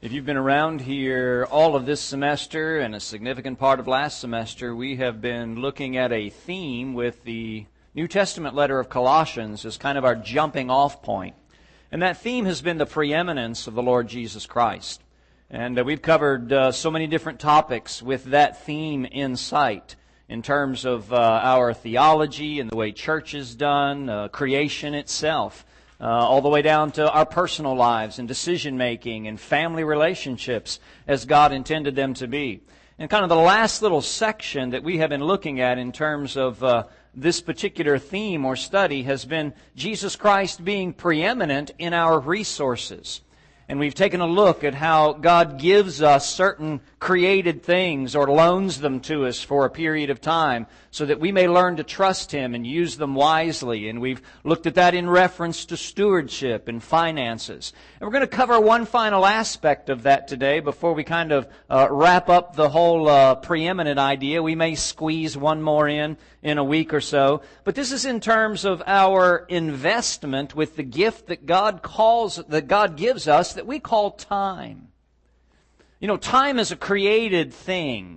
If you've been around here all of this semester and a significant part of last semester, we have been looking at a theme with the New Testament letter of Colossians as kind of our jumping off point. And that theme has been the preeminence of the Lord Jesus Christ. And we've covered so many different topics with that theme in sight in terms of our theology and the way church is done, creation itself. All the way down to our personal lives and decision-making and family relationships as God intended them to be. And kind of the last little section that we have been looking at in terms of this particular theme or study has been Jesus Christ being preeminent in our resources. And we've taken a look at how God gives us certain created things or loans them to us for a period of time so that we may learn to trust Him and use them wisely. And we've looked at that in reference to stewardship and finances. And we're going to cover one final aspect of that today before we kind of wrap up the whole preeminent idea. We may squeeze one more in a week or so. But this is in terms of our investment with the gift that God gives us that we call time. You know, time is a created thing.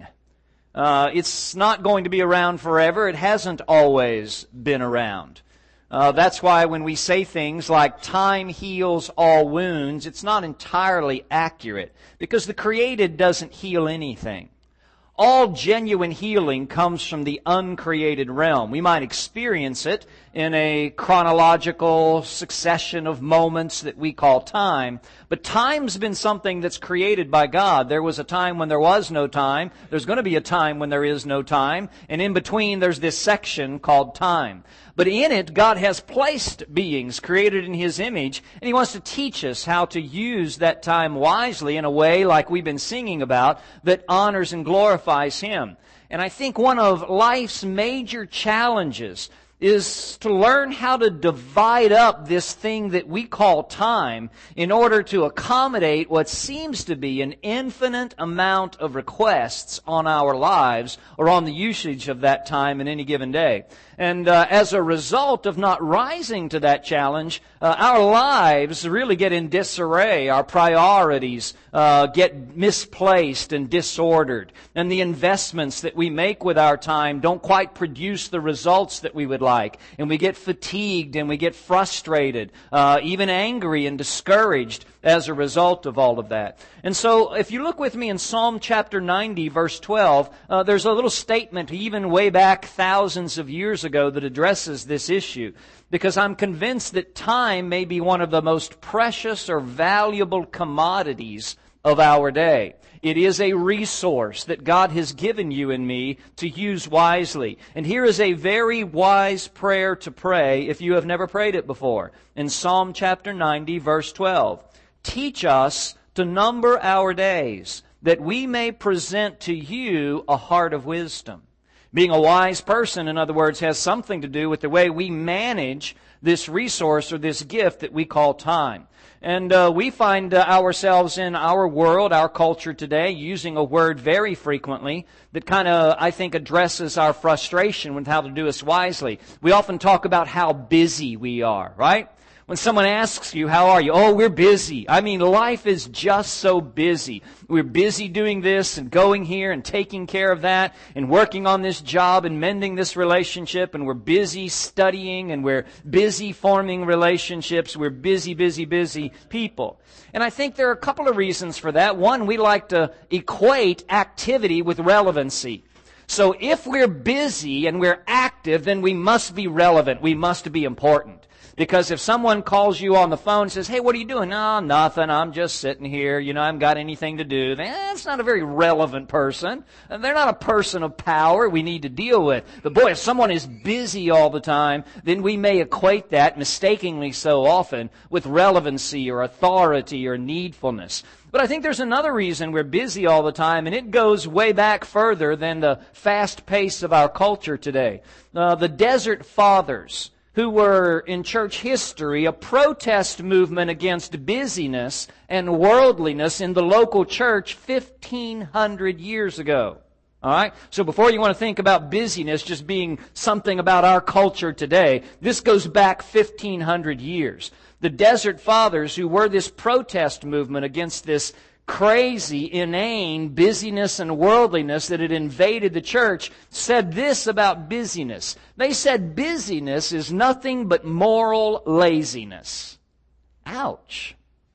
It's not going to be around forever. It hasn't always been around. That's why when we say things like time heals all wounds, it's not entirely accurate because the created doesn't heal anything. All genuine healing comes from the uncreated realm. We might experience it in a chronological succession of moments that we call time, but time's been something that's created by God. There was a time when there was no time. There's going to be a time when there is no time, and in between there's this section called time. But in it, God has placed beings created in His image, and He wants to teach us how to use that time wisely in a way like we've been singing about that honors and glorifies Him. And I think one of life's major challenges is to learn how to divide up this thing that we call time in order to accommodate what seems to be an infinite amount of requests on our lives or on the usage of that time in any given day. And as a result of not rising to that challenge, our lives really get in disarray. Our priorities get misplaced and disordered. And the investments that we make with our time don't quite produce the results that we would like. And we get fatigued and we get frustrated, even angry and discouraged as a result of all of that. And so if you look with me in Psalm chapter 90, verse 12, there's a little statement even way back thousands of years ago that addresses this issue. Because I'm convinced that time may be one of the most precious or valuable commodities of our day. It is a resource that God has given you and me to use wisely. And here is a very wise prayer to pray if you have never prayed it before. In Psalm chapter 90, verse 12. Teach us to number our days, that we may present to you a heart of wisdom. Being a wise person, in other words, has something to do with the way we manage this resource or this gift that we call time. And we find ourselves in our world, our culture today, using a word very frequently that kind of, I think, addresses our frustration with how to do this wisely. We often talk about how busy we are, right? When someone asks you, how are you? Oh, we're busy. I mean, life is just so busy. We're busy doing this and going here and taking care of that and working on this job and mending this relationship, and we're busy studying and we're busy forming relationships. We're busy, busy, busy people. And I think there are a couple of reasons for that. One, we like to equate activity with relevancy. So if we're busy and we're active, then we must be relevant. We must be important. Because if someone calls you on the phone and says, hey, what are you doing? No, nothing. I'm just sitting here. You know, I haven't got anything to do. That's not a very relevant person. And they're not a person of power we need to deal with. But boy, if someone is busy all the time, then we may equate that, mistakenly so often, with relevancy or authority or needfulness. But I think there's another reason we're busy all the time, and it goes way back further than the fast pace of our culture today. The Desert Fathers, who were in church history a protest movement against busyness and worldliness in the local church 1,500 years ago. All right? So before you want to think about busyness just being something about our culture today, this goes back 1,500 years. The Desert Fathers, who were this protest movement against this crazy, inane busyness and worldliness that had invaded the church, said this about busyness. They said busyness is nothing but moral laziness. Ouch.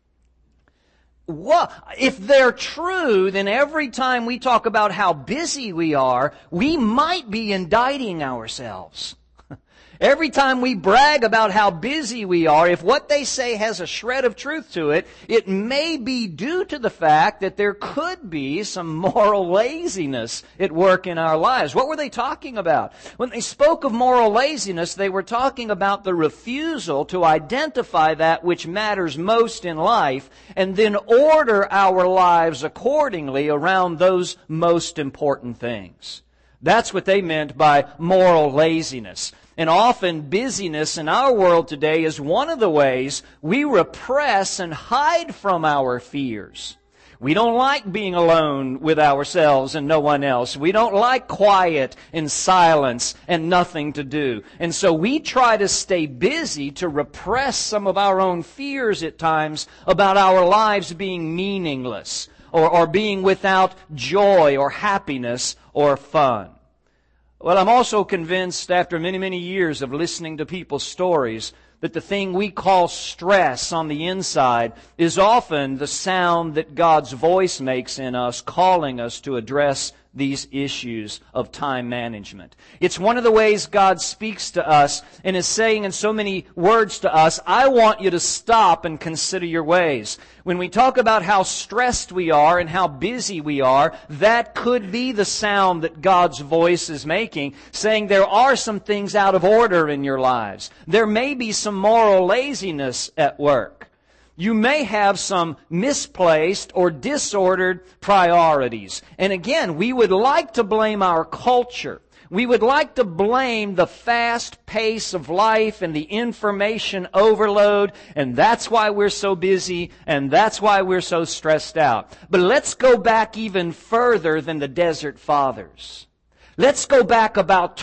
What? If they're true, then every time we talk about how busy we are, we might be indicting ourselves. Every time we brag about how busy we are, if what they say has a shred of truth to it, it may be due to the fact that there could be some moral laziness at work in our lives. What were they talking about? When they spoke of moral laziness, they were talking about the refusal to identify that which matters most in life and then order our lives accordingly around those most important things. That's what they meant by moral laziness. And often busyness in our world today is one of the ways we repress and hide from our fears. We don't like being alone with ourselves and no one else. We don't like quiet and silence and nothing to do. And so we try to stay busy to repress some of our own fears at times about our lives being meaningless or being without joy or happiness or fun. Well, I'm also convinced after many, many years of listening to people's stories that the thing we call stress on the inside is often the sound that God's voice makes in us, calling us to address these issues of time management. It's one of the ways God speaks to us and is saying in so many words to us, I want you to stop and consider your ways. When we talk about how stressed we are and how busy we are, that could be the sound that God's voice is making, saying there are some things out of order in your lives. There may be some moral laziness at work. You may have some misplaced or disordered priorities. And again, we would like to blame our culture. We would like to blame the fast pace of life and the information overload, and that's why we're so busy, and that's why we're so stressed out. But let's go back even further than the Desert Fathers. Let's go back about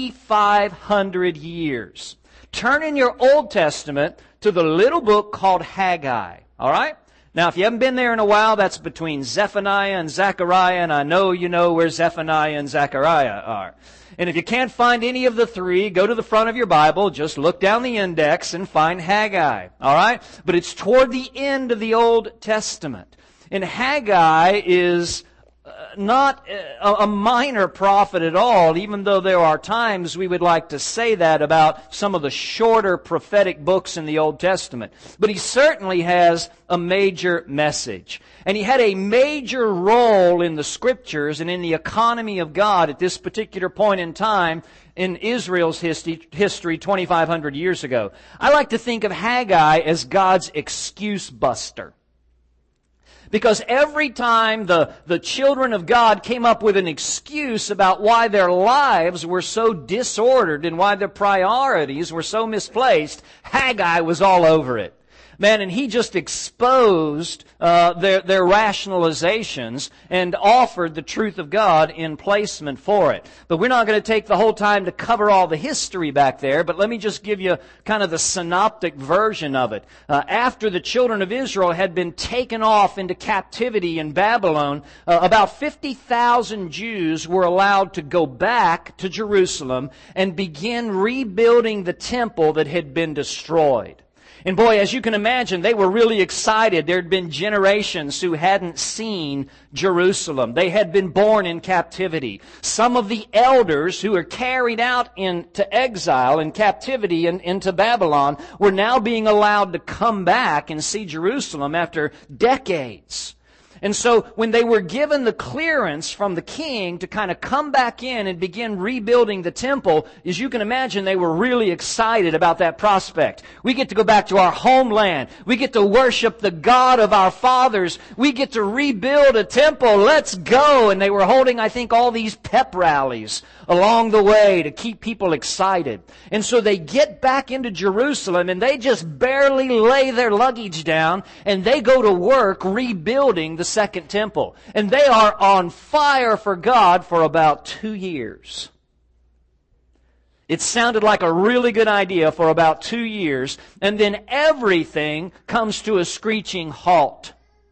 2,500 years. Turn in your Old Testament to the little book called Haggai. All right? Now, if you haven't been there in a while, that's between Zephaniah and Zechariah, and I know you know where Zephaniah and Zechariah are. And if you can't find any of the three, go to the front of your Bible, just look down the index and find Haggai. All right? But it's toward the end of the Old Testament. And Haggai is not a minor prophet at all, even though there are times we would like to say that about some of the shorter prophetic books in the Old Testament. But he certainly has a major message. And he had a major role in the Scriptures and in the economy of God at this particular point in time in Israel's history 2,500 years ago. I like to think of Haggai as God's excuse buster. Because every time the children of God came up with an excuse about why their lives were so disordered and why their priorities were so misplaced, Haggai was all over it. Man, and he just exposed their rationalizations and offered the truth of God in placement for it. But we're not going to take the whole time to cover all the history back there, but let me just give you kind of the synoptic version of it. After the children of Israel had been taken off into captivity in Babylon, about 50,000 Jews were allowed to go back to Jerusalem and begin rebuilding the temple that had been destroyed. And boy, as you can imagine, they were really excited. There had been generations who hadn't seen Jerusalem. They had been born in captivity. Some of the elders who were carried out into exile and captivity into Babylon were now being allowed to come back and see Jerusalem after decades. And so when they were given the clearance from the king to kind of come back in and begin rebuilding the temple, as you can imagine, they were really excited about that prospect. We get to go back to our homeland. We get to worship the God of our fathers. We get to rebuild a temple. Let's go. And they were holding, I think, all these pep rallies along the way to keep people excited. And so they get back into Jerusalem and they just barely lay their luggage down and they go to work rebuilding the second temple. And they are on fire for God for about 2 years. It sounded like a really good idea for about 2 years, and then everything comes to a screeching halt.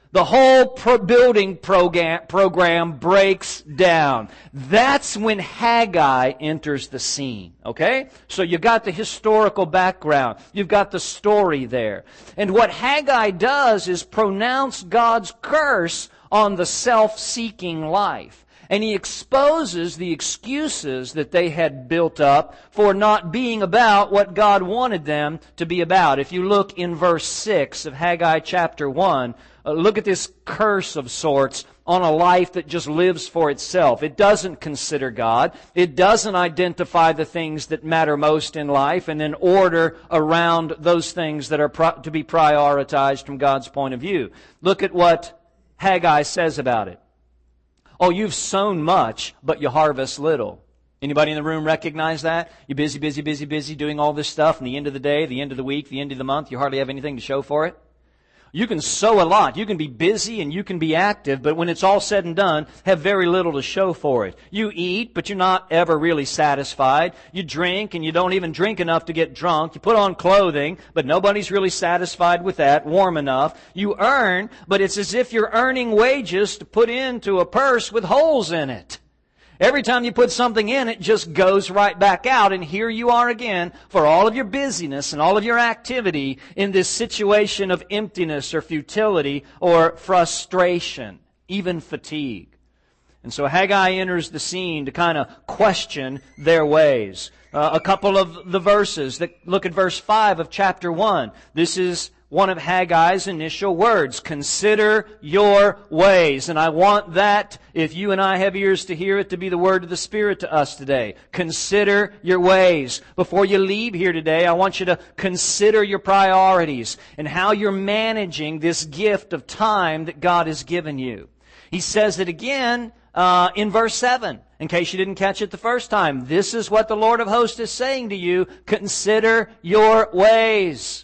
The whole building program breaks down. That's when Haggai enters the scene. Okay? So you got the historical background. You've got the story there. And what Haggai does is pronounce God's curse on the self-seeking life. And he exposes the excuses that they had built up for not being about what God wanted them to be about. If you look in verse 6 of Haggai chapter 1, look at this curse of sorts on a life that just lives for itself. It doesn't consider God. It doesn't identify the things that matter most in life and then order around those things that are to be prioritized from God's point of view. Look at what Haggai says about it. Oh, you've sown much, but you harvest little. Anybody in the room recognize that? You're busy doing all this stuff, and the end of the day, the end of the week, the end of the month, you hardly have anything to show for it. You can sow a lot. You can be busy and you can be active, but when it's all said and done, have very little to show for it. You eat, but you're not ever really satisfied. You drink, and you don't even drink enough to get drunk. You put on clothing, but nobody's really satisfied with that, warm enough. You earn, but it's as if you're earning wages to put into a purse with holes in it. Every time you put something in, it just goes right back out. And here you are again for all of your busyness and all of your activity in this situation of emptiness or futility or frustration, even fatigue. And so Haggai enters the scene to kind of question their ways. A couple of the verses that look at verse 5 of chapter 1. This is one of Haggai's initial words. Consider your ways. And I want that, if you and I have ears to hear it, to be the word of the Spirit to us today. Consider your ways. Before you leave here today, I want you to consider your priorities and how you're managing this gift of time that God has given you. He says it again in verse 7. In case you didn't catch it the first time. This is what the Lord of hosts is saying to you. Consider your ways.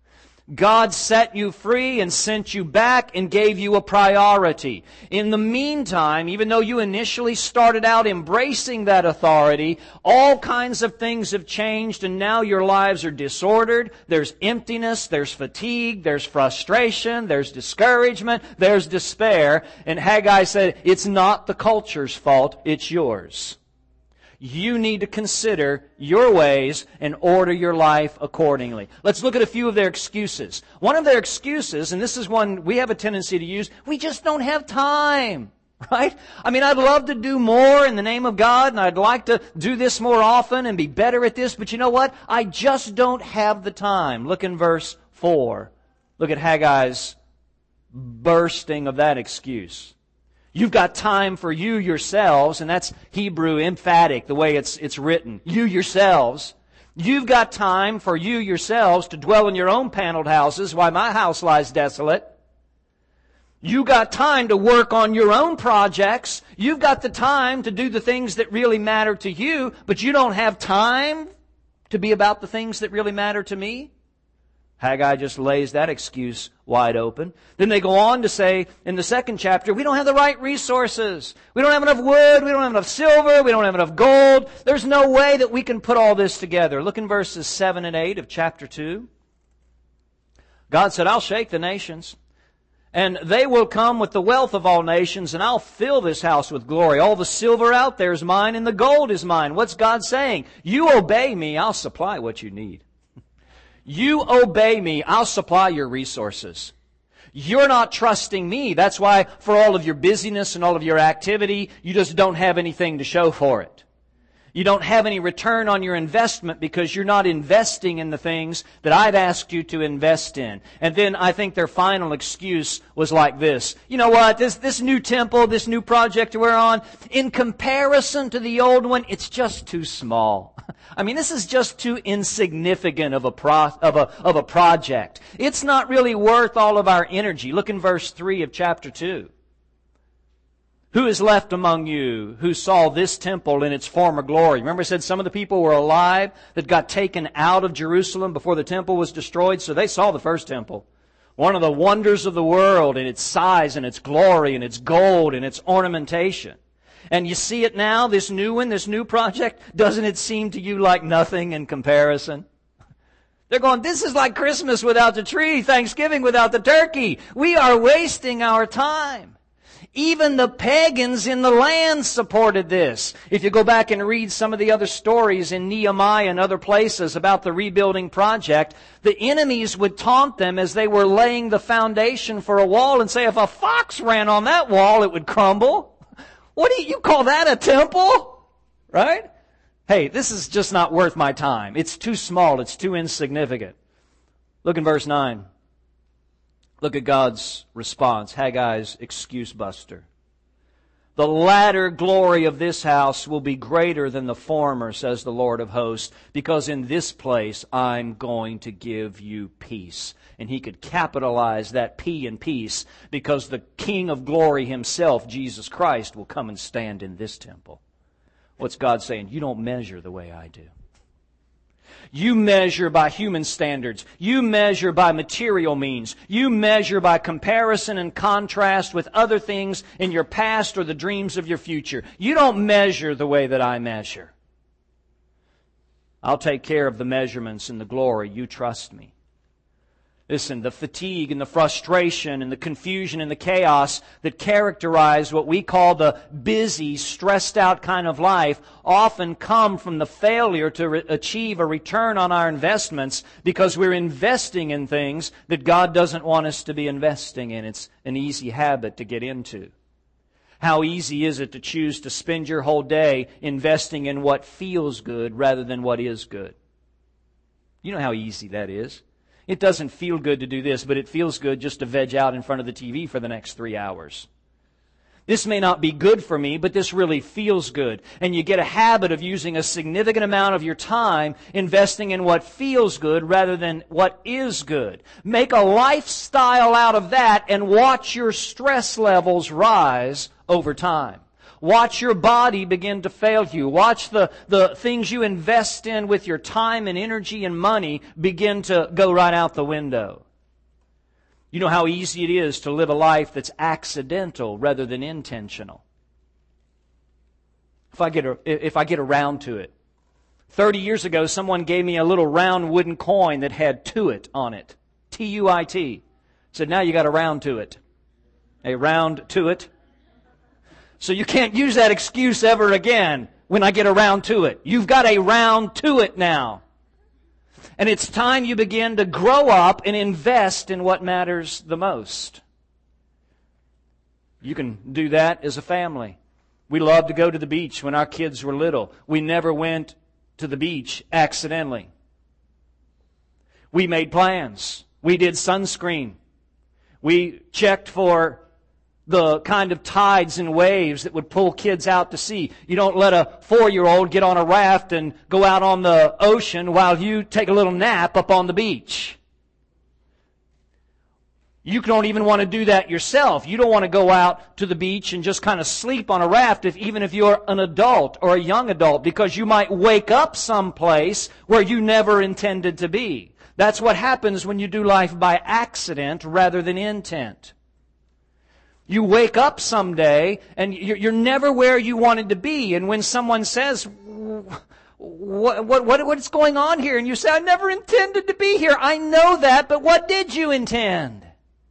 God set you free and sent you back and gave you a priority. In the meantime, even though you initially started out embracing that authority, all kinds of things have changed and now your lives are disordered. There's emptiness, there's fatigue, there's frustration, there's discouragement, there's despair. And Haggai said, it's not the culture's fault, it's yours. You need to consider your ways and order your life accordingly. Let's look at a few of their excuses. One of their excuses, and this is one we have a tendency to use, we just don't have time. Right? I mean, I'd love to do more in the name of God, and I'd like to do this more often and be better at this, but you know what? I just don't have the time. Look in verse 4. Look at Haggai's bursting of that excuse. You've got time for you yourselves, and that's Hebrew emphatic, the way it's written. You yourselves. You've got time for you yourselves to dwell in your own paneled houses while my house lies desolate. You got time to work on your own projects. You've got the time to do the things that really matter to you, but you don't have time to be about the things that really matter to me. Haggai just lays that excuse wide open. Then they go on to say in the second chapter, we don't have the right resources. We don't have enough wood. We don't have enough silver. We don't have enough gold. There's no way that we can put all this together. Look in verses 7 and 8 of chapter 2. God said, I'll shake the nations, and they will come with the wealth of all nations, and I'll fill this house with glory. All the silver out there is mine, and the gold is mine. What's God saying? You obey me, I'll supply what you need. You obey me, I'll supply your resources. You're not trusting me. That's why for all of your busyness and all of your activity, you just don't have anything to show for it. You don't have any return on your investment because you're not investing in the things that I've asked you to invest in. And then I think their final excuse was like this. You know what? This new temple, this new project we're on, in comparison to the old one, it's just too small. I mean, this is just too insignificant of a project. It's not really worth all of our energy. Look in verse 3 of chapter 2. Who is left among you who saw this temple in its former glory? Remember I said some of the people were alive that got taken out of Jerusalem before the temple was destroyed, so they saw the first temple. One of the wonders of the world in its size and its glory and its gold and its ornamentation. And you see it now, this new one, this new project, doesn't it seem to you like nothing in comparison? They're going, this is like Christmas without the tree, Thanksgiving without the turkey. We are wasting our time. Even the pagans in the land supported this. If you go back and read some of the other stories in Nehemiah and other places about the rebuilding project, the enemies would taunt them as they were laying the foundation for a wall and say, if a fox ran on that wall, it would crumble. What do you call that, a temple? Right? Hey, this is just not worth my time. It's too small. It's too insignificant. Look in verse 9. Look at God's response. Haggai's excuse buster. The latter glory of this house will be greater than the former, says the Lord of hosts, because in this place I'm going to give you peace. And he could capitalize that P in peace because the King of glory himself, Jesus Christ, will come and stand in this temple. What's God saying? You don't measure the way I do. You measure by human standards. You measure by material means. You measure by comparison and contrast with other things in your past or the dreams of your future. You don't measure the way that I measure. I'll take care of the measurements and the glory. You trust me. Listen, the fatigue and the frustration and the confusion and the chaos that characterize what we call the busy, stressed out kind of life often come from the failure to achieve a return on our investments because we're investing in things that God doesn't want us to be investing in. It's an easy habit to get into. How easy is it to choose to spend your whole day investing in what feels good rather than what is good? You know how easy that is. It doesn't feel good to do this, but it feels good just to veg out in front of the TV for the next 3 hours. This may not be good for me, but this really feels good. And you get a habit of using a significant amount of your time investing in what feels good rather than what is good. Make a lifestyle out of that and watch your stress levels rise over time. Watch your body begin to fail you. Watch the things you invest in with your time and energy and money begin to go right out the window. You know how easy it is to live a life that's accidental rather than intentional. If I get around to it. 30 years ago, someone gave me a little round wooden coin that had "tuit" on it. T-U-I-T. Said, now you got a round to it. A round to it. So you can't use that excuse ever again when I get around to it. You've got a round to it now. And it's time you begin to grow up and invest in what matters the most. You can do that as a family. We loved to go to the beach when our kids were little. We never went to the beach accidentally. We made plans. We did sunscreen. We checked for the kind of tides and waves that would pull kids out to sea. You don't let a 4-year-old get on a raft and go out on the ocean while you take a little nap up on the beach. You don't even want to do that yourself. You don't want to go out to the beach and just kind of sleep on a raft even if you're an adult or a young adult, because you might wake up someplace where you never intended to be. That's what happens when you do life by accident rather than intent. You wake up someday and you're never where you wanted to be. And when someone says, what's going on here? And you say, I never intended to be here. I know that, but what did you intend?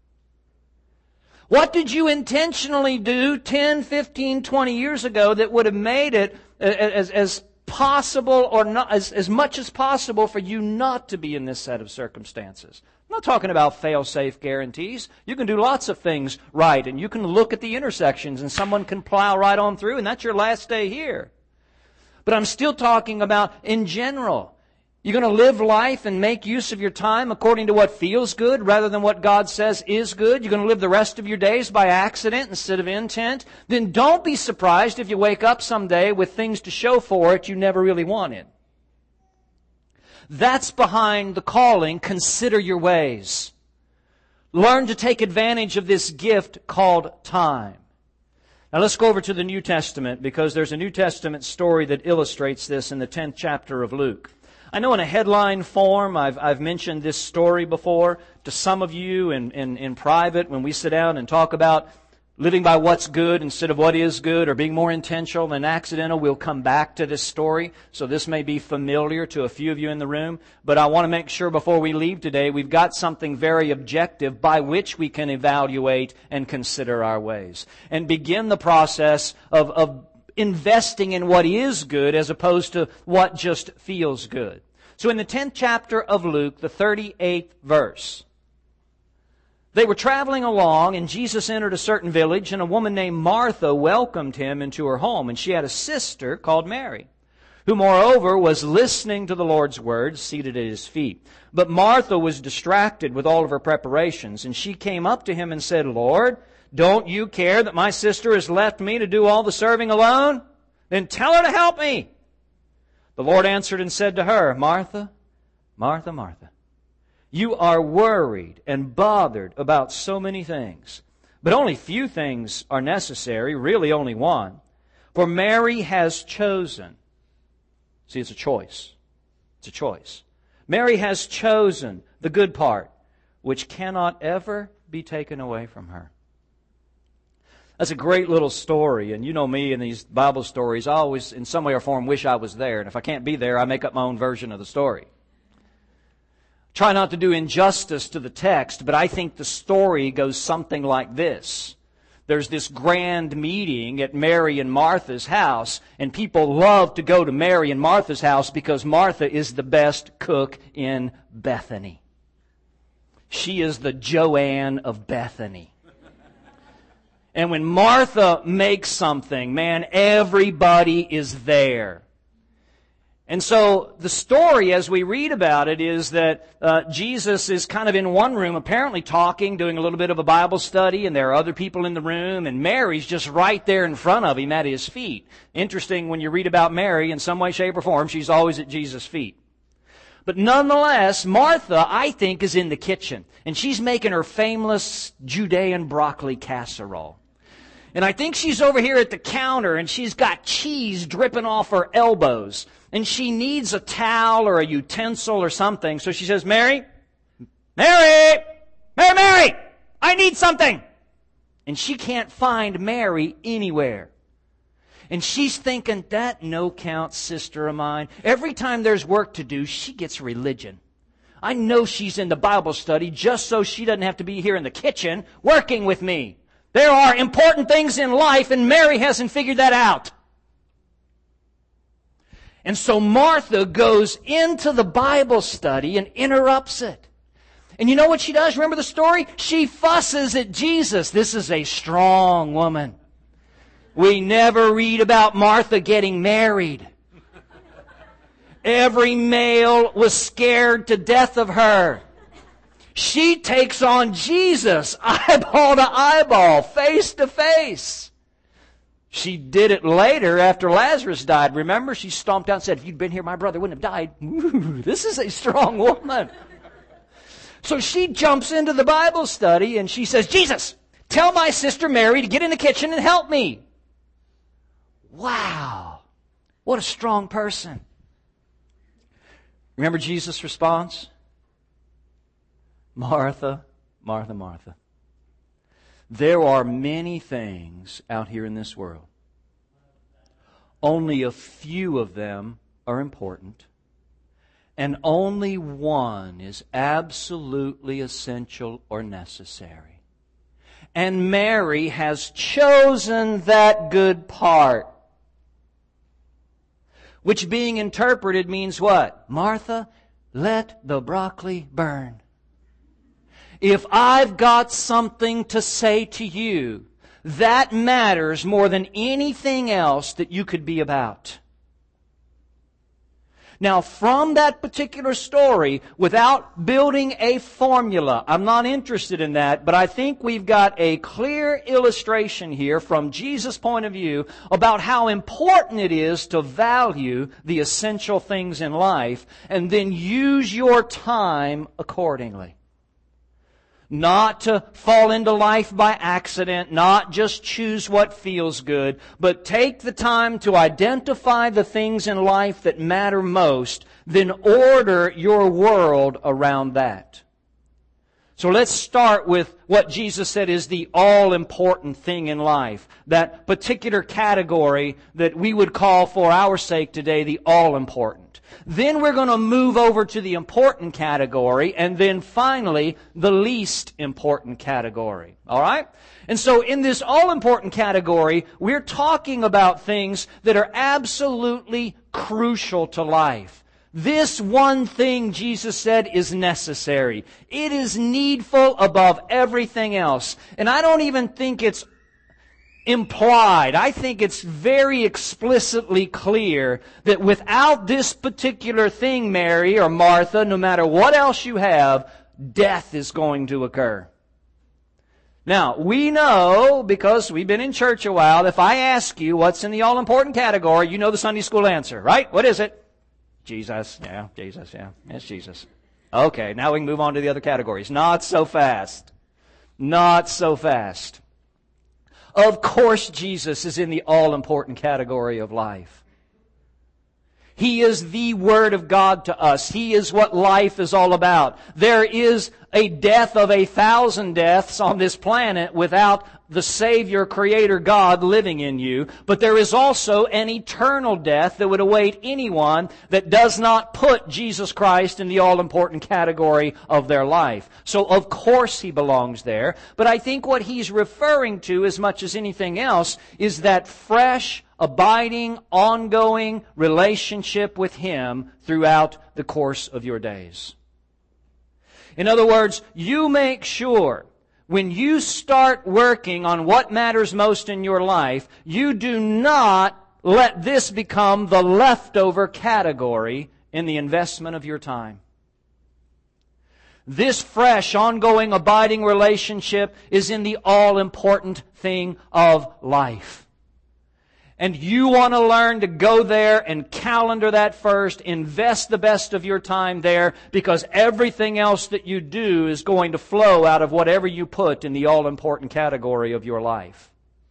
What did you intentionally do 10, 15, 20 years ago that would have made it as possible or not, as much as possible for you not to be in this set of circumstances? I'm not talking about fail-safe guarantees. You can do lots of things right, and you can look at the intersections, and someone can plow right on through, and that's your last day here. But I'm still talking about in general. You're going to live life and make use of your time according to what feels good rather than what God says is good. You're going to live the rest of your days by accident instead of intent. Then don't be surprised if you wake up someday with things to show for it you never really wanted. That's behind the calling, consider your ways. Learn to take advantage of this gift called time. Now let's go over to the New Testament, because there's a New Testament story that illustrates this in the 10th chapter of Luke. I know in a headline form, I've mentioned this story before to some of you in private when we sit down and talk about living by what's good instead of what is good, or being more intentional than accidental. We'll come back to this story, so this may be familiar to a few of you in the room. But I want to make sure before we leave today, we've got something very objective by which we can evaluate and consider our ways. And begin the process of investing in what is good as opposed to what just feels good. So in the 10th chapter of Luke, the 38th verse, they were traveling along, and Jesus entered a certain village, and a woman named Martha welcomed him into her home. And she had a sister called Mary, who moreover was listening to the Lord's words, seated at His feet. But Martha was distracted with all of her preparations, and she came up to Him and said, Lord, don't you care that my sister has left me to do all the serving alone? Then tell her to help me. The Lord answered and said to her, Martha, Martha, Martha, you are worried and bothered about so many things. But only few things are necessary, really only one. For Mary has chosen. See, it's a choice. It's a choice. Mary has chosen the good part, which cannot ever be taken away from her. That's a great little story, and you know me in these Bible stories, I always, in some way or form, wish I was there. And if I can't be there, I make up my own version of the story. Try not to do injustice to the text, but I think the story goes something like this. There's this grand meeting at Mary and Martha's house, and people love to go to Mary and Martha's house because Martha is the best cook in Bethany. She is the Joanne of Bethany. And when Martha makes something, man, everybody is there. And so the story, as we read about it, is that Jesus is kind of in one room, apparently talking, doing a little bit of a Bible study, and there are other people in the room, and Mary's just right there in front of Him at His feet. Interesting, when you read about Mary, in some way, shape, or form, she's always at Jesus' feet. But nonetheless, Martha, I think, is in the kitchen, and she's making her famous Judean broccoli casserole. And I think she's over here at the counter, and she's got cheese dripping off her elbows. And she needs a towel or a utensil or something. So she says, Mary, Mary, Mary, Mary, I need something. And she can't find Mary anywhere. And she's thinking, that no-count sister of mine, every time there's work to do, she gets religion. I know she's in the Bible study just so she doesn't have to be here in the kitchen working with me. There are important things in life, and Mary hasn't figured that out. And so Martha goes into the Bible study and interrupts it. And you know what she does? Remember the story? She fusses at Jesus. This is a strong woman. We never read about Martha getting married. Every male was scared to death of her. She takes on Jesus, eyeball to eyeball, face to face. She did it later after Lazarus died. Remember, she stomped out and said, if you'd been here, my brother wouldn't have died. Ooh, this is a strong woman. So she jumps into the Bible study and she says, Jesus, tell my sister Mary to get in the kitchen and help me. Wow, what a strong person. Remember Jesus' response? Martha, Martha, Martha. There are many things out here in this world. Only a few of them are important. And only one is absolutely essential or necessary. And Mary has chosen that good part. Which being interpreted means what? Martha, let the broccoli burn. If I've got something to say to you, that matters more than anything else that you could be about. Now, from that particular story, without building a formula, I'm not interested in that, but I think we've got a clear illustration here from Jesus' point of view about how important it is to value the essential things in life and then use your time accordingly. Not to fall into life by accident, not just choose what feels good, but take the time to identify the things in life that matter most, then order your world around that. So let's start with what Jesus said is the all-important thing in life. That particular category that we would call for our sake today the all-important. Then we're going to move over to the important category, and then finally the least important category. All right? And so in this all-important category, we're talking about things that are absolutely crucial to life. This one thing, Jesus said, is necessary. It is needful above everything else. And I don't even think it's implied. I think it's very explicitly clear that without this particular thing, Mary or Martha, no matter what else you have, death is going to occur. Now, we know, because we've been in church a while, if I ask you what's in the all-important category, you know the Sunday school answer, right? What is it? Jesus. Yeah, Jesus. Yeah, it's Jesus. Okay, now we can move on to the other categories. Not so fast. Not so fast. Of course Jesus is in the all-important category of life. He is the Word of God to us. He is what life is all about. There is a death of 1,000 deaths on this planet without the Savior, Creator God living in you. But there is also an eternal death that would await anyone that does not put Jesus Christ in the all-important category of their life. So of course He belongs there. But I think what He's referring to, as much as anything else, is that fresh, abiding, ongoing relationship with Him throughout the course of your days. In other words, you make sure when you start working on what matters most in your life, you do not let this become the leftover category in the investment of your time. This fresh, ongoing, abiding relationship is in the all-important thing of life. And you want to learn to go there and calendar that first, invest the best of your time there, because everything else that you do is going to flow out of whatever you put in the all-important category of your life.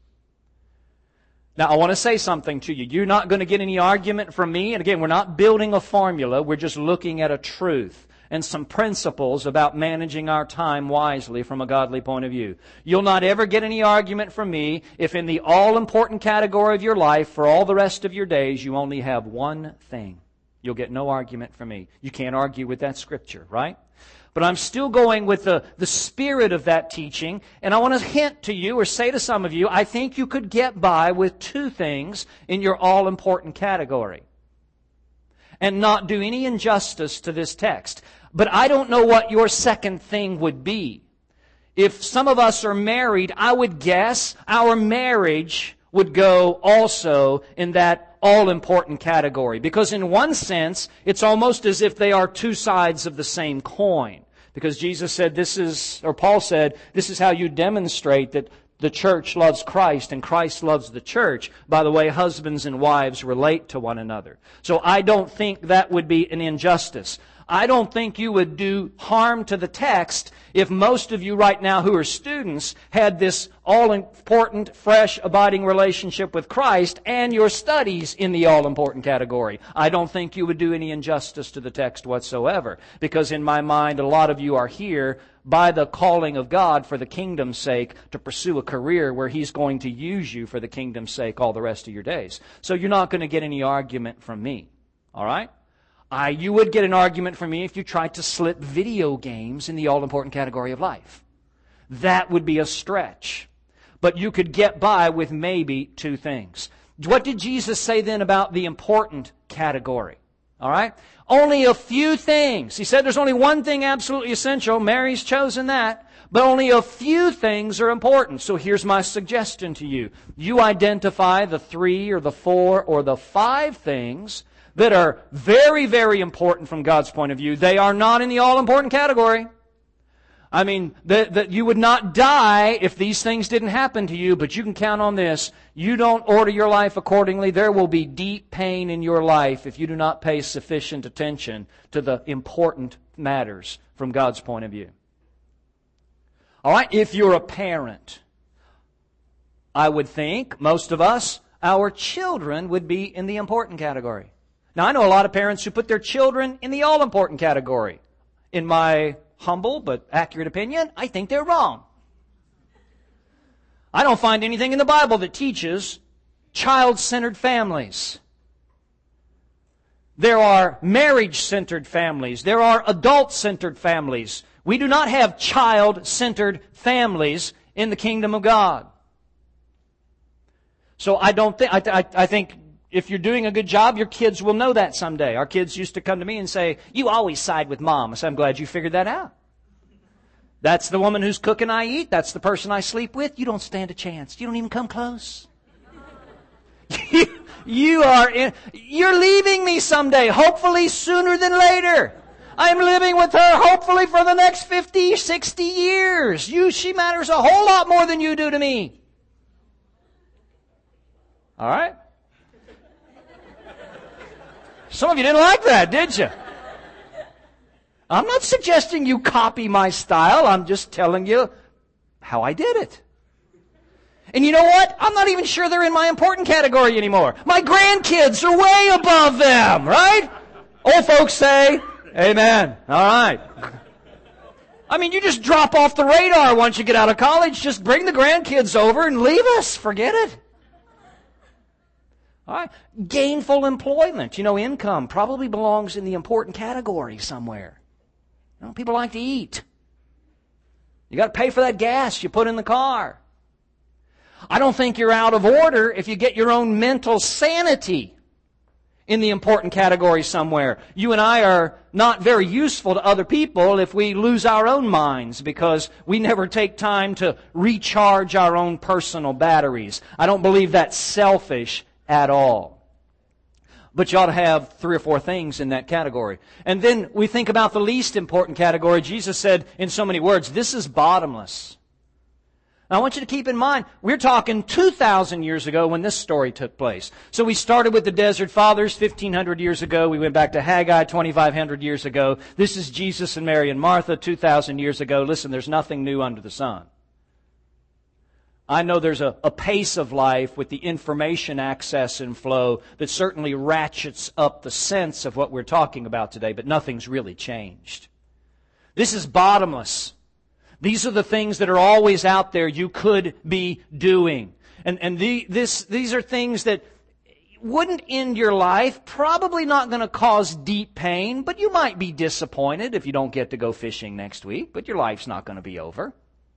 Now, I want to say something to you. You're not going to get any argument from me. And again, we're not building a formula. We're just looking at a truth and some principles about managing our time wisely from a godly point of view. You'll not ever get any argument from me if in the all-important category of your life for all the rest of your days you only have one thing. You'll get no argument from me. You can't argue with that Scripture, right? But I'm still going with the spirit of that teaching, and I want to hint to you or say to some of you, I think you could get by with two things in your all-important category and not do any injustice to this text. But I don't know what your second thing would be. If some of us are married, I would guess our marriage would go also in that all-important category. Because in one sense, it's almost as if they are two sides of the same coin. Because Jesus said Paul said, this is how you demonstrate that the church loves Christ and Christ loves the church by the way husbands and wives relate to one another. So I don't think that would be an injustice. I don't think you would do harm to the text if most of you right now who are students had this all-important, fresh, abiding relationship with Christ and your studies in the all-important category. I don't think you would do any injustice to the text whatsoever, because in my mind a lot of you are here by the calling of God for the kingdom's sake to pursue a career where He's going to use you for the kingdom's sake all the rest of your days. So you're not going to get any argument from me. All right? You would get an argument from me if you tried to slip video games in the all-important category of life. That would be a stretch. But you could get by with maybe two things. What did Jesus say then about the important category? All right? Only a few things. He said there's only one thing absolutely essential. Mary's chosen that. But only a few things are important. So here's my suggestion to you. You identify the 3 or the 4 or the 5 things that are very, very important from God's point of view. They are not in the all-important category. I mean, that you would not die if these things didn't happen to you, but you can count on this. You don't order your life accordingly, there will be deep pain in your life if you do not pay sufficient attention to the important matters from God's point of view. All right, if you're a parent, I would think, most of us, our children would be in the important category. Now, I know a lot of parents who put their children in the all-important category. In my humble but accurate opinion, I think they're wrong. I don't find anything in the Bible that teaches child-centered families. There are marriage-centered families. There are adult-centered families. We do not have child-centered families in the kingdom of God. So I think if you're doing a good job, your kids will know that someday. Our kids used to come to me and say, "You always side with Mom." I said, "I'm glad you figured that out. That's the woman whose cooking I eat. That's the person I sleep with. You don't stand a chance. You don't even come close. You're leaving me someday, hopefully sooner than later. I'm living with her hopefully for the next 50, 60 years. She matters a whole lot more than you do to me." All right? Some of you didn't like that, did you? I'm not suggesting you copy my style. I'm just telling you how I did it. And you know what? I'm not even sure they're in my important category anymore. My grandkids are way above them, right? Old folks say, amen. All right. I mean, you just drop off the radar once you get out of college. Just bring the grandkids over and leave us. Forget it. All right. Gainful employment. Income probably belongs in the important category somewhere. People like to eat. You got to pay for that gas you put in the car. I don't think you're out of order if you get your own mental sanity in the important category somewhere. You and I are not very useful to other people if we lose our own minds because we never take time to recharge our own personal batteries. I don't believe that's selfish at all. But you ought to have 3 or 4 things in that category. And then we think about the least important category. Jesus said in so many words, this is bottomless. Now I want you to keep in mind, we're talking 2,000 years ago when this story took place. So we started with the Desert Fathers 1,500 years ago. We went back to Haggai 2,500 years ago. This is Jesus and Mary and Martha 2,000 years ago. Listen, there's nothing new under the sun. I know there's a pace of life with the information access and flow that certainly ratchets up the sense of what we're talking about today, but nothing's really changed. This is bottomless. These are the things that are always out there you could be doing. And these are things that wouldn't end your life, probably not going to cause deep pain, but you might be disappointed if you don't get to go fishing next week, but your life's not going to be over.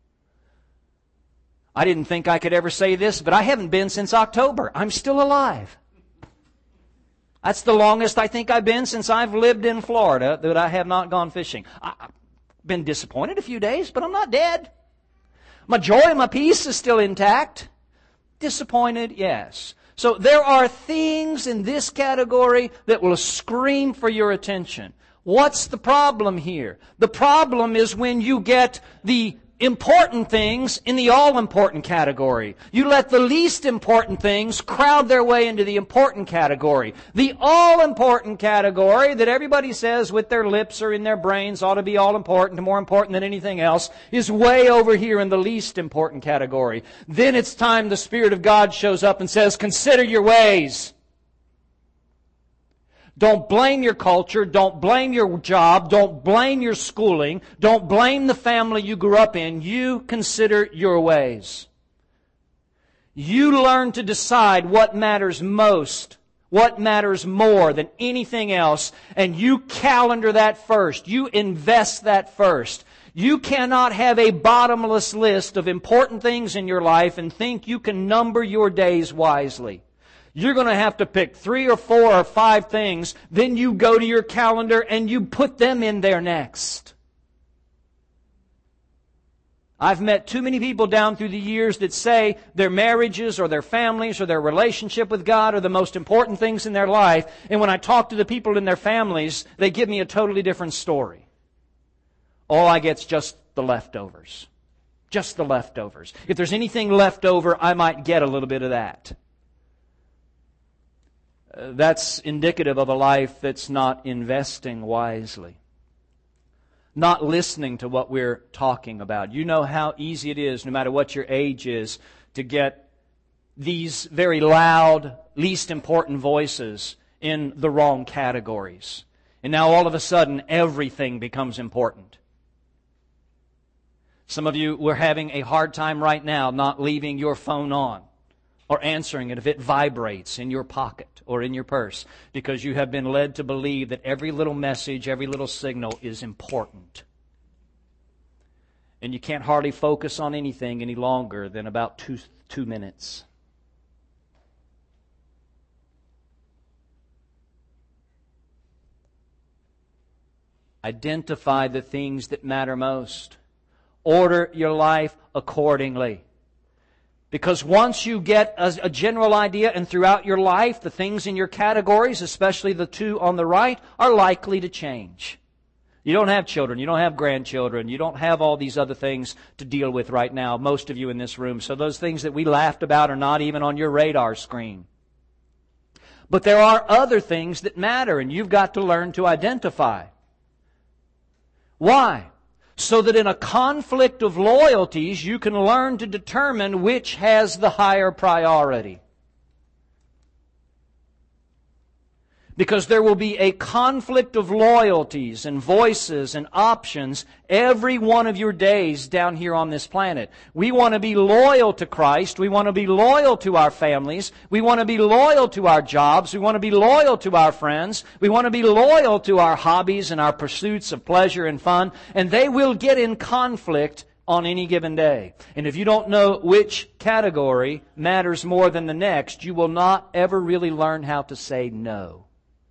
I didn't think I could ever say this, but I haven't been since October. I'm still alive. That's the longest I think I've been since I've lived in Florida that I have not gone fishing. I've been disappointed a few days, but I'm not dead. My joy and my peace is still intact. Disappointed, yes. So there are things in this category that will scream for your attention. What's the problem here? The problem is when you get the important things in the all-important category. You let the least important things crowd their way into the important category. The all-important category that everybody says with their lips or in their brains ought to be all-important and more important than anything else is way over here in the least important category. Then it's time the Spirit of God shows up and says, consider your ways. Don't blame your culture. Don't blame your job. Don't blame your schooling. Don't blame the family you grew up in. You consider your ways. You learn to decide what matters most, what matters more than anything else, and you calendar that first. You invest that first. You cannot have a bottomless list of important things in your life and think you can number your days wisely. You're going to have to pick 3 or 4 or 5 things. Then you go to your calendar and you put them in there next. I've met too many people down through the years that say their marriages or their families or their relationship with God are the most important things in their life. And when I talk to the people in their families, they give me a totally different story. All I get's just the leftovers. Just the leftovers. If there's anything left over, I might get a little bit of that. That's indicative of a life that's not investing wisely. Not listening to what we're talking about. You know how easy it is, no matter what your age is, to get these very loud, least important voices in the wrong categories. And now all of a sudden, everything becomes important. Some of you were having a hard time right now not leaving your phone on or answering it if it vibrates in your pocket or in your purse, because you have been led to believe that every little message, every little signal is important. And you can't hardly focus on anything any longer than about two minutes. Identify the things that matter most. Order your life accordingly. Because once you get a general idea, and throughout your life, the things in your categories, especially the two on the right, are likely to change. You don't have children, you don't have grandchildren, you don't have all these other things to deal with right now, most of you in this room. So those things that we laughed about are not even on your radar screen. But there are other things that matter, and you've got to learn to identify. Why? So that in a conflict of loyalties, you can learn to determine which has the higher priority. Because there will be a conflict of loyalties and voices and options every one of your days down here on this planet. We want to be loyal to Christ. We want to be loyal to our families. We want to be loyal to our jobs. We want to be loyal to our friends. We want to be loyal to our hobbies and our pursuits of pleasure and fun. And they will get in conflict on any given day. And if you don't know which category matters more than the next, you will not ever really learn how to say no.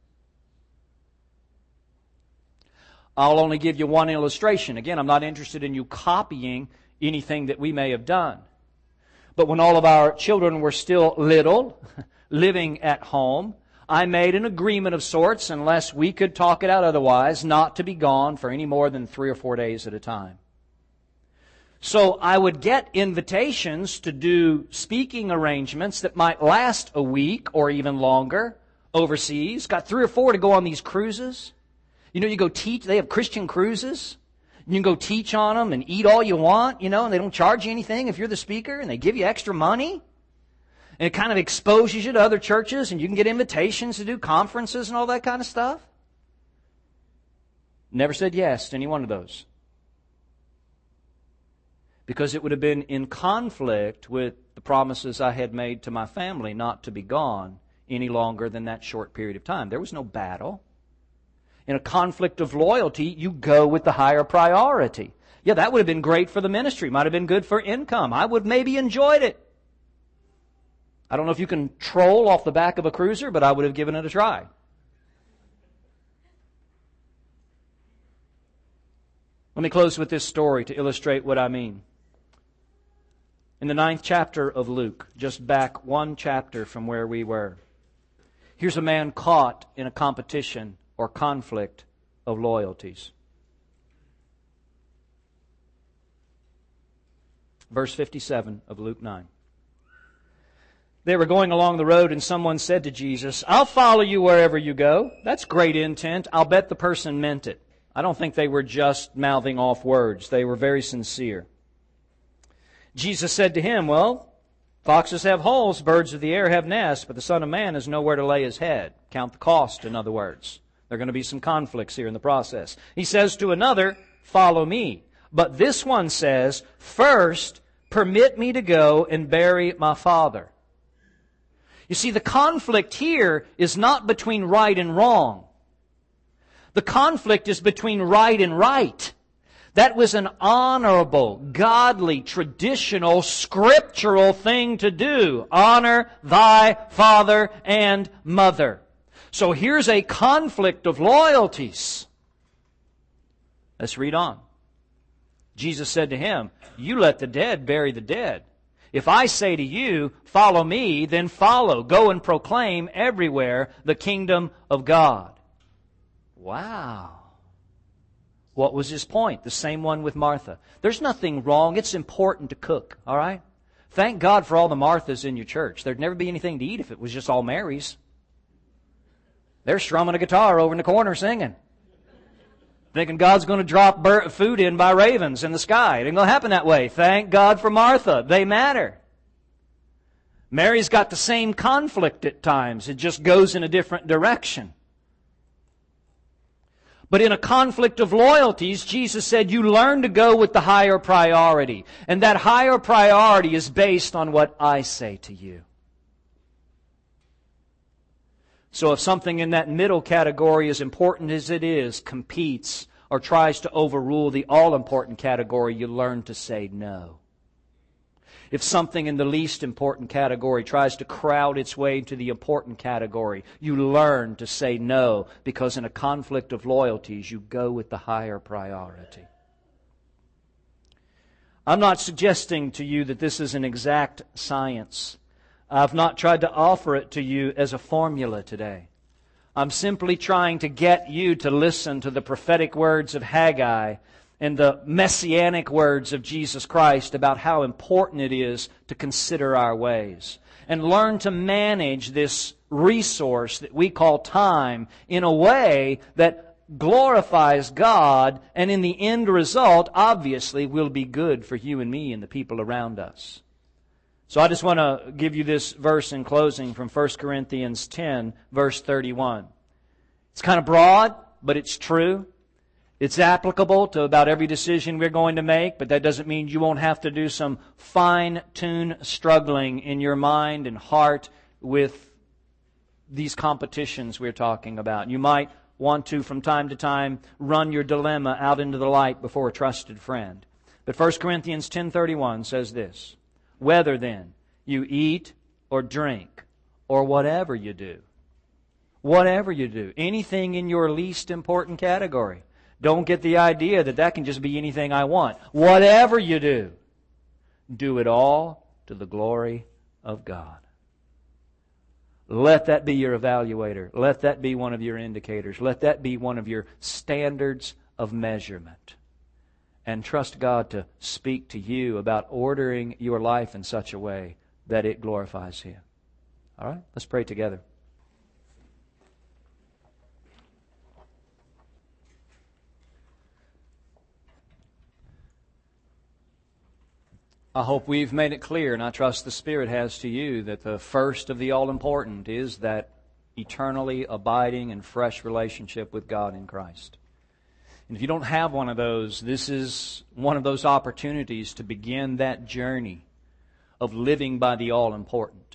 I'll only give you one illustration. Again, I'm not interested in you copying anything that we may have done. But when all of our children were still little, living at home, I made an agreement of sorts, unless we could talk it out otherwise, not to be gone for any more than 3 or 4 days at a time. So I would get invitations to do speaking arrangements that might last a week or even longer overseas. Got 3 or 4 to go on these cruises. You know, you go teach, they have Christian cruises. You can go teach on them and eat all you want, and they don't charge you anything if you're the speaker, and they give you extra money. And it kind of exposes you to other churches, and you can get invitations to do conferences and all that kind of stuff. Never said yes to any one of those. Because it would have been in conflict with the promises I had made to my family not to be gone any longer than that short period of time. There was no battle. In a conflict of loyalty, you go with the higher priority. Yeah, that would have been great for the ministry. Might have been good for income. I would maybe enjoyed it. I don't know if you can troll off the back of a cruiser, but I would have given it a try. Let me close with this story to illustrate what I mean. In the 9th chapter of Luke, just back 1 chapter from where we were, here's a man caught in a competition or conflict of loyalties. Verse 57 of Luke 9. They were going along the road, and someone said to Jesus, "I'll follow you wherever you go." That's great intent. I'll bet the person meant it. I don't think they were just mouthing off words. They were very sincere. Jesus said to him, "Well, foxes have holes, birds of the air have nests, but the Son of Man has nowhere to lay His head." Count the cost, in other words. There are going to be some conflicts here in the process. He says to another, "Follow me." But this one says, "First, permit me to go and bury my father." You see, the conflict here is not between right and wrong. The conflict is between right and right. That was an honorable, godly, traditional, scriptural thing to do. Honor thy father and mother. So here's a conflict of loyalties. Let's read on. Jesus said to him, "You let the dead bury the dead. If I say to you, follow me, then follow. Go and proclaim everywhere the kingdom of God." Wow. What was his point? The same one with Martha. There's nothing wrong. It's important to cook, all right? Thank God for all the Marthas in your church. There'd never be anything to eat if it was just all Marys. They're strumming a guitar over in the corner singing, thinking God's going to drop food in by ravens in the sky. It ain't going to happen that way. Thank God for Martha. They matter. Mary's got the same conflict at times. It just goes in a different direction. But in a conflict of loyalties, Jesus said you learn to go with the higher priority. And that higher priority is based on what I say to you. So if something in that middle category, as important as it is, competes or tries to overrule the all-important category, you learn to say no. If something in the least important category tries to crowd its way into the important category, you learn to say no, because in a conflict of loyalties, you go with the higher priority. I'm not suggesting to you that this is an exact science. I've not tried to offer it to you as a formula today. I'm simply trying to get you to listen to the prophetic words of Haggai and the messianic words of Jesus Christ about how important it is to consider our ways and learn to manage this resource that we call time in a way that glorifies God, and in the end result, obviously, will be good for you and me and the people around us. So I just want to give you this verse in closing from 1 Corinthians 10, verse 31. It's kind of broad, but it's true. It's applicable to about every decision we're going to make, but that doesn't mean you won't have to do some fine-tune struggling in your mind and heart with these competitions we're talking about. You might want to, from time to time, run your dilemma out into the light before a trusted friend. But 1 Corinthians 10:31 says this, "Whether then you eat or drink or whatever you do," anything in your least important category. Don't get the idea that that can just be anything I want. Whatever you do, do it all to the glory of God. Let that be your evaluator. Let that be one of your indicators. Let that be one of your standards of measurement. And trust God to speak to you about ordering your life in such a way that it glorifies Him. All right? Let's pray together. I hope we've made it clear, and I trust the Spirit has to you, that the first of the all-important is that eternally abiding and fresh relationship with God in Christ. And if you don't have one of those, this is one of those opportunities to begin that journey of living by the all-important.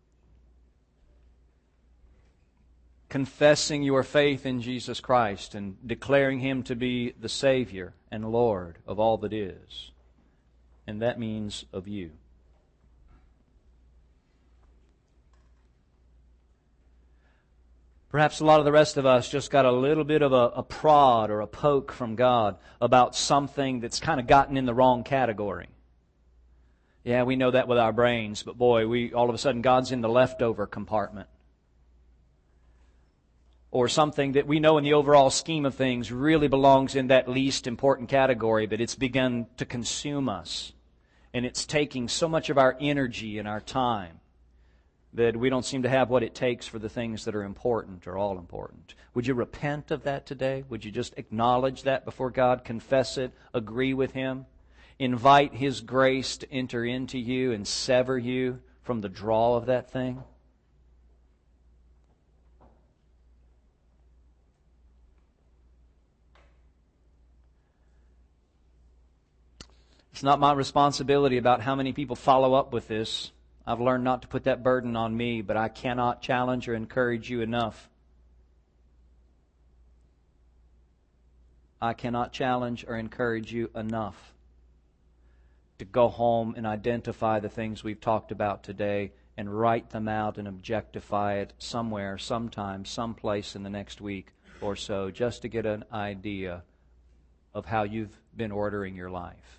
Confessing your faith in Jesus Christ and declaring Him to be the Savior and Lord of all that is. And that means of you. Perhaps a lot of the rest of us just got a little bit of a prod or a poke from God about something that's kind of gotten in the wrong category. Yeah, we know that with our brains, but boy, all of a sudden God's in the leftover compartment. Or something that we know in the overall scheme of things really belongs in that least important category, but it's begun to consume us. And it's taking so much of our energy and our time that we don't seem to have what it takes for the things that are important or all important. Would you repent of that today? Would you just acknowledge that before God, confess it, agree with Him, invite His grace to enter into you and sever you from the draw of that thing? It's not my responsibility about how many people follow up with this. I've learned not to put that burden on me, but I cannot challenge or encourage you enough. I cannot challenge or encourage you enough to go home and identify the things we've talked about today and write them out and objectify it somewhere, sometime, someplace in the next week or so, just to get an idea of how you've been ordering your life.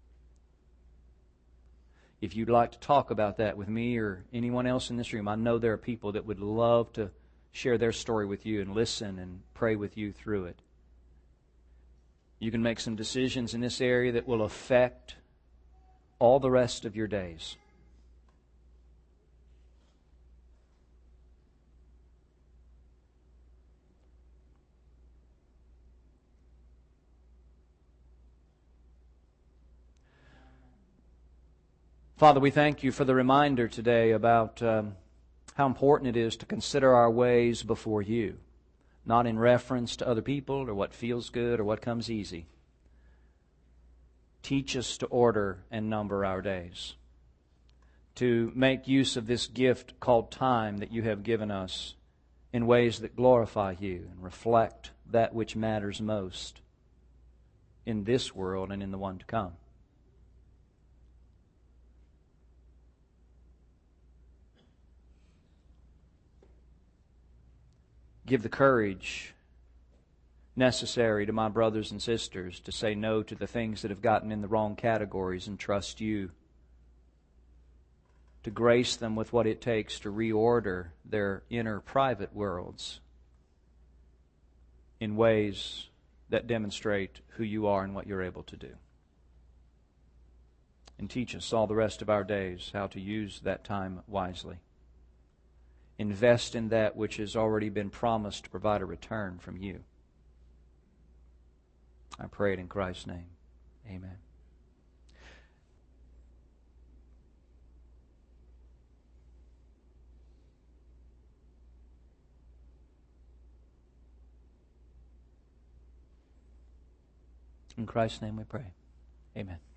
If you'd like to talk about that with me or anyone else in this room, I know there are people that would love to share their story with you and listen and pray with you through it. You can make some decisions in this area that will affect all the rest of your days. Father, we thank You for the reminder today about how important it is to consider our ways before You. not in reference to other people or what feels good or what comes easy. Teach us to order and number our days, to make use of this gift called time that you have given us in ways that glorify you and reflect that which matters most in this world and in the one to come. Give the courage necessary to my brothers and sisters to say no to the things that have gotten in the wrong categories and trust you to grace them with what it takes to reorder their inner private worlds in ways that demonstrate who you are and what you're able to do. And teach us all the rest of our days how to use that time wisely. Invest in that which has already been promised to provide a return from you. I pray it in Christ's name. Amen. In Christ's name we pray. Amen.